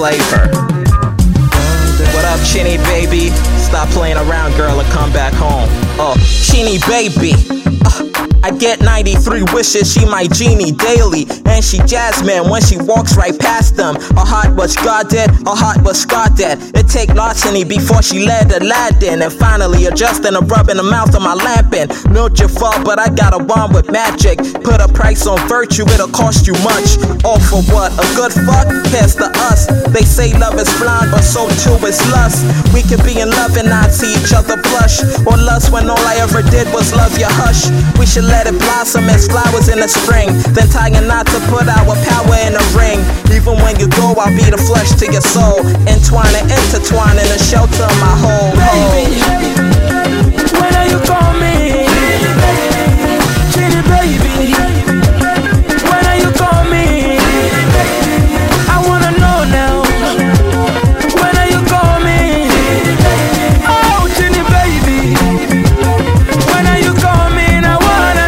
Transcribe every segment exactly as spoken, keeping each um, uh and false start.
flavor. What up, Chinny baby? Stop playing around, girl, and come back home. Oh, Chinny baby. Uh, I get ninety-three wishes, she my genie daily. And she Jasmine when she walks right past them. Her heart was God dead, her heart was scar dead. It take larceny before she led Aladdin. And finally adjusting a rub in the mouth of my lampin. Milk your fault, but I got a wand with magic. Put a price on virtue, it'll cost you much. All for what? A good fuck? Here's to us. They say love is blind, but so too is lust. We could be in love and not see each other blush. Or lust when all I ever did was love your hush. We should let it blossom as flowers in the spring. Then tie a knot to put our power in a ring. Even when you go, I'll be the flesh to your soul. Entwining, intertwining the shelter of my whole baby, when are you coming? Chinny baby, when are you coming? I wanna know now. When are you coming? Oh, Chinny baby, when are you coming? I wanna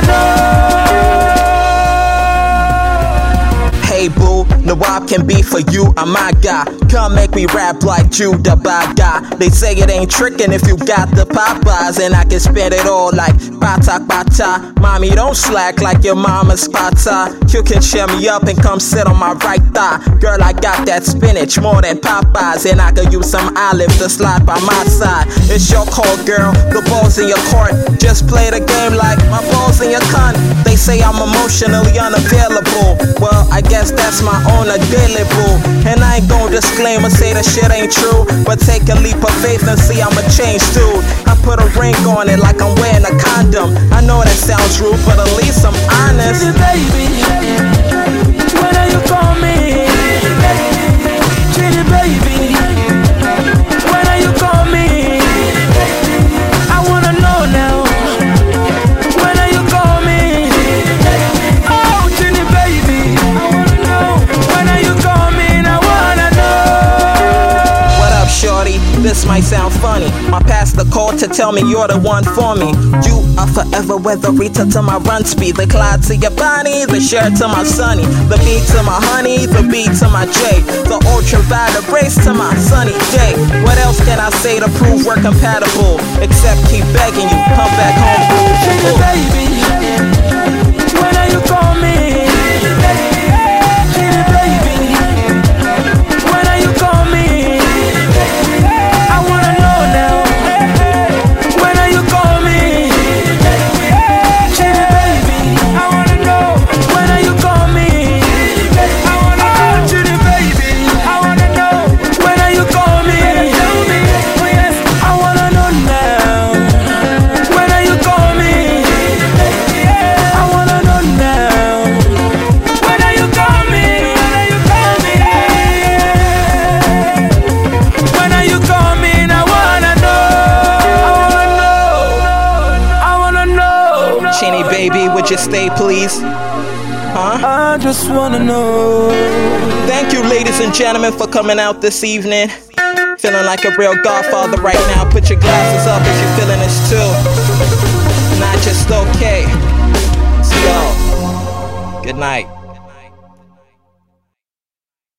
know. Hey boo, Nawab can be for you, I'm my guy. Come make me rap like Judah Baga. They say it ain't trickin' if you got the Popeyes. And I can spit it all like bata bata. Mommy, don't slack like your mama's spata. You can cheer me up and come sit on my right thigh. Girl, I got that spinach more than Popeyes. And I could use some olive to slide by my side. It's your call, girl, the ball's in your court. Just play the game like my ball's in your cunt. They say I'm emotionally unavailable. Well, I guess that's my own available. And I ain't gon' disclaim or say the shit ain't true. But take a leap of faith and see I'm a changed dude. I put a ring on it like I'm wearing a condom. I know that sounds rude, but at least I'm honest. Chinny baby, when are you coming? Chinny baby, when are you coming? I wanna know now. When are you coming? Oh, Chinny baby, I wanna know. When are you coming? I wanna know. What up, shorty? This might sound funny. My pastor called to tell me you're the one for me. You are forever weather Rita to my run speed. The Clyde to your body, the shirt to my sunny. The beat to my honey, the beat to my J. The ultraviolet race to my sunny day. What else can I say to prove we're compatible? Except keep begging you, come back home. Chinny baby, when are you coming? Chinny baby, when are you coming? I wanna know now. When are you coming? Chinny baby, I wanna know. When are you coming? I wanna know. Chinny baby, I wanna know. When are you coming? Oh yes, I wanna know now. When are you coming? I wanna know now. When are you coming? When are you coming? When are you coming? I wanna know. I wanna know. Chinny baby, would you stay please? Huh? I just wanna know. Thank you, ladies and gentlemen, for coming out this evening. Feeling like a real godfather right now. Put your glasses up if you're feeling this too. Not just okay. See y'all. Good night.